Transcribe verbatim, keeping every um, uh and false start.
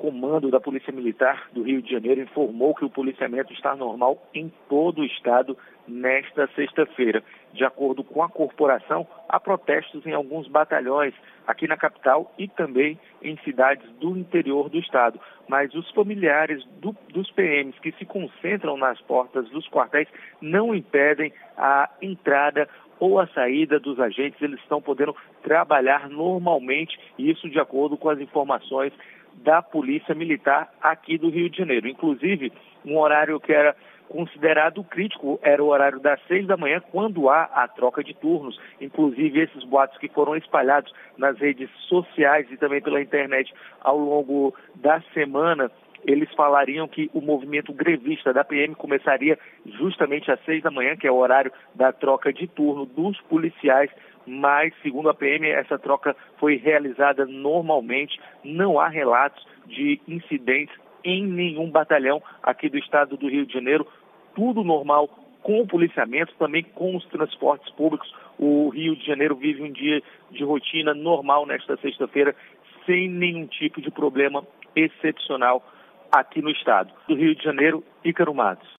comando da Polícia Militar do Rio de Janeiro informou que o policiamento está normal em todo o estado nesta sexta-feira. De acordo com a corporação, há protestos em alguns batalhões aqui na capital e também em cidades do interior do estado. Mas os familiares do, dos P Ms que se concentram nas portas dos quartéis não impedem a entrada ou a saída dos agentes. Eles estão podendo trabalhar normalmente, isso de acordo com as informações da Polícia Militar aqui do Rio de Janeiro. Inclusive, um horário que era considerado crítico era o horário das seis da manhã, quando há a troca de turnos. Inclusive, esses boatos que foram espalhados nas redes sociais e também pela internet ao longo da semana, eles falariam que o movimento grevista da P M começaria justamente às seis da manhã, que é o horário da troca de turno dos policiais, mas, segundo a P M, essa troca foi realizada normalmente, não há relatos de incidentes em nenhum batalhão aqui do estado do Rio de Janeiro, tudo normal com o policiamento, também com os transportes públicos. O Rio de Janeiro vive um dia de rotina normal nesta sexta-feira, sem nenhum tipo de problema excepcional aqui no estado do Rio de Janeiro. Ícaro Matos.